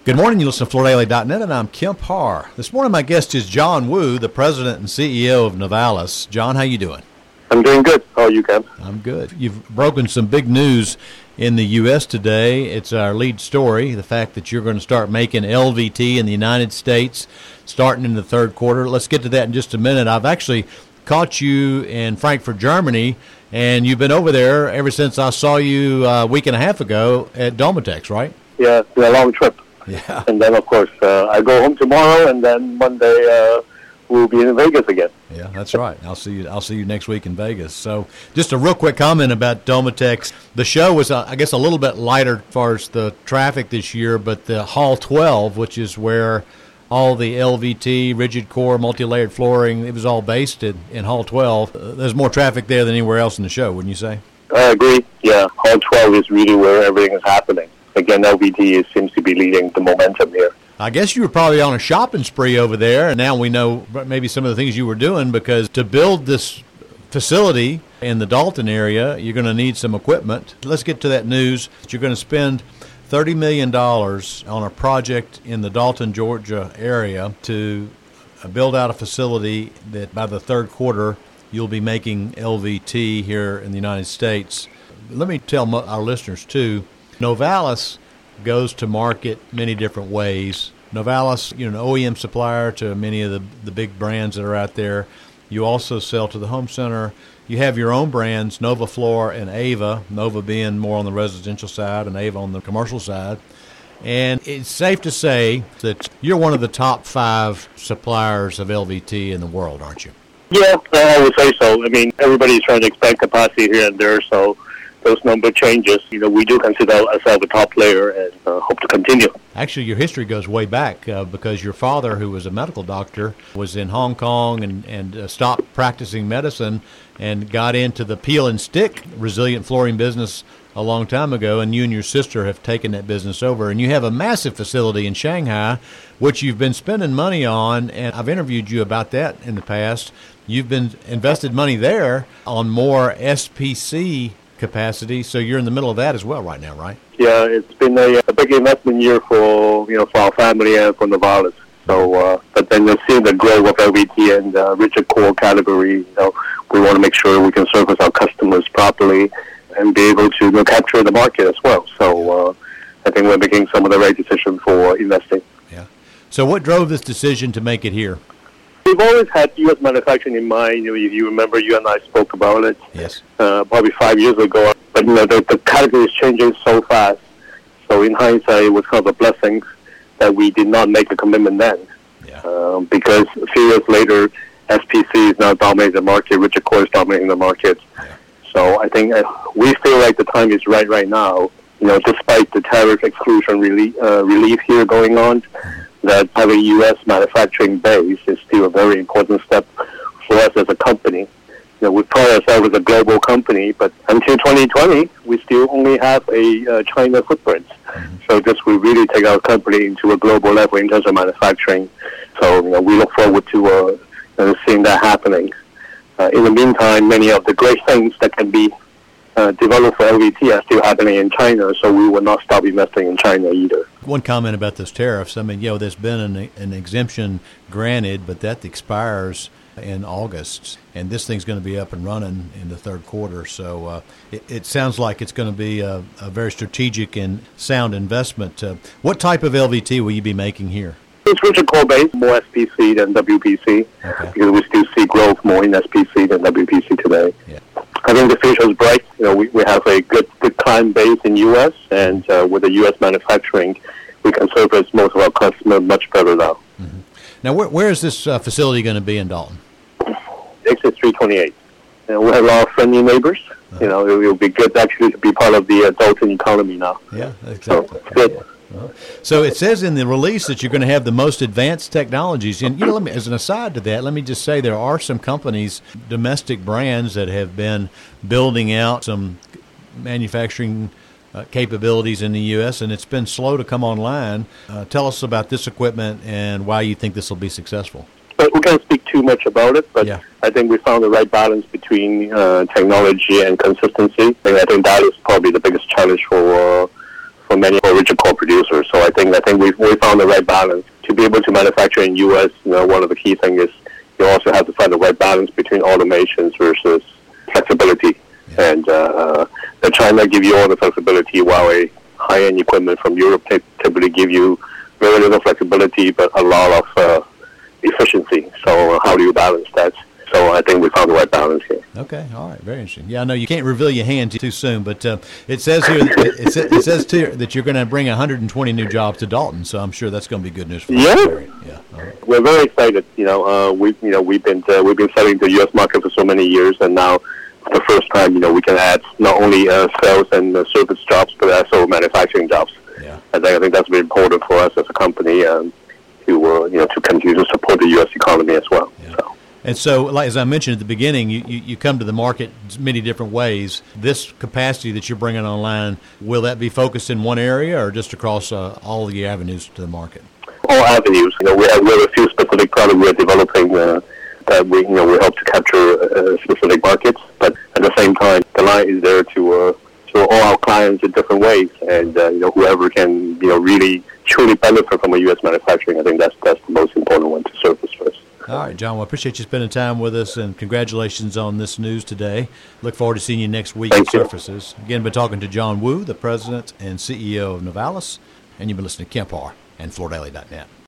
Good morning. You listen to FloorDaily.net, and I'm Kemp Harr. This morning, my guest is John Wu, the president and CEO of Novalis. John, how you doing? I'm doing good. How are you, Kemp? I'm good. You've broken some big news in the U.S. today. It's our lead story, the fact that you're going to start making LVT in the United States starting in the third quarter. Let's get to that in just a minute. I've actually caught you in Frankfurt, Germany, and you've been over there ever since I saw you a week and a half ago at Domotex, right? Yeah, it's been a long trip. Yeah. And then, of course, I go home tomorrow, and then Monday we'll be in Vegas again. Yeah, that's right. I'll see you next week in Vegas. So just a real quick comment about Domotex. The show was, I guess, a little bit lighter as far as the traffic this year, but the Hall 12, which is where all the LVT, rigid core, multi-layered flooring, it was all based in Hall 12. There's more traffic there than anywhere else in the show, wouldn't you say? I agree. Yeah, Hall 12 is really where everything is happening. Again, LVT seems to be leading the momentum here. I guess you were probably on a shopping spree over there, and now we know maybe some of the things you were doing, because to build this facility in the Dalton area, you're going to need some equipment. Let's get to that news. You're going to spend $30 million on a project in the Dalton, Georgia area to build out a facility that by the third quarter you'll be making LVT here in the United States. Let me tell our listeners, too, Novalis goes to market many different ways. Novalis, an OEM supplier to many of the big brands that are out there. You also sell to the home center. You have your own brands, NovaFloor and Ava, Nova being more on the residential side and Ava on the commercial side. And it's safe to say that you're one of the top 5 suppliers of LVT in the world, aren't you? Yeah, I would say so. I mean, everybody's trying to expand capacity here and there, so those number changes. We do consider ourselves a top player and hope to continue. Actually, your history goes way back because your father, who was a medical doctor, was in Hong Kong and stopped practicing medicine and got into the peel and stick resilient flooring business a long time ago, and you and your sister have taken that business over. And you have a massive facility in Shanghai, which you've been spending money on, and I've interviewed you about that in the past. You've been invested money there on more SPC capacity, so you're in the middle of that as well right now, right? Yeah, it's been a big investment year for our family and for Novalis. So, but then you'll see the growth of LVT and rigid core category. We want to make sure we can service our customers properly and be able to capture the market as well. So, I think we're making some of the right decision for investing. Yeah. So, what drove this decision to make it here? We've always had U.S. manufacturing in mind. If you remember, you and I spoke about it. Yes. Probably 5 years ago. But the category is changing so fast. So in hindsight, it was kind of a blessing that we did not make a commitment then. Yeah. Because a few years later, SPC is now dominating the market. Rigid core is dominating the market. Yeah. So I think we feel like the time is right now. Despite the tariff exclusion relief here going on. That having U.S. manufacturing base is still a very important step for us as a company. We pride ourselves as a global company, but until 2020, we still only have a China footprint. Mm-hmm. So this will really take our company into a global level in terms of manufacturing. So we look forward to seeing that happening. In the meantime, many of the great things that can be developed for LVT are still happening in China, so we will not stop investing in China either. One comment about those tariffs. I mean, there's been an exemption granted, but that expires in August, and this thing's going to be up and running in the third quarter. So it sounds like it's going to be a very strategic and sound investment. What type of LVT will you be making here? It's rigid core based, more SPC than WPC, okay. Because we still see growth more in SPC than WPC today. Yeah. I think the future is bright. We have a good client base in U.S., and with the U.S. manufacturing, we can service most of our customers much better now. Mm-hmm. Now, where is this facility going to be in Dalton? Exit 328. We have a lot of friendly neighbors. It will be good actually to be part of the Dalton economy now. Yeah, exactly. So, good. So it says in the release that you're going to have the most advanced technologies. And as an aside to that, let me just say there are some companies, domestic brands, that have been building out some manufacturing capabilities in the U.S., and it's been slow to come online. Tell us about this equipment and why you think this will be successful. But we can't speak too much about it, but yeah. I think we found the right balance between technology and consistency. And I think that is probably the biggest challenge for for many origin core producers. So I think we found the right balance to be able to manufacture in U.S. One of the key things is you also have to find the right balance between automations versus flexibility. Yeah. And China give you all the flexibility, while a high-end equipment from Europe typically give you very little flexibility but a lot of efficiency. So how do you balance that? So I think we found the right balance here. Okay, all right, very interesting. Yeah, I know you can't reveal your hand too soon, but it says here it says too that you're going to bring 120 new jobs to Dalton. So I'm sure that's going to be good news for you. Yeah, right. We're very excited. We've been selling the U.S. market for so many years, and now for the first time, we can add not only sales and service jobs, but also manufacturing jobs. Yeah, I think that's very important for us as a company to continue to support the U.S. economy as well. Yeah. And so, like as I mentioned at the beginning, you come to the market many different ways. This capacity that you're bringing online, will that be focused in one area or just across all the avenues to the market? All avenues. We have a few specific products we're developing that we hope to capture specific markets. But at the same time, the line is there to all our clients in different ways, and whoever can really truly benefit from a U.S. manufacturing, I think that's the most important one to service first. All right, John. Well, I appreciate you spending time with us, and congratulations on this news today. Look forward to seeing you next week at Surfaces. Again, been talking to John Wu, the president and CEO of Novalis, and you've been listening to Kemp Harr and FloorDaily.net.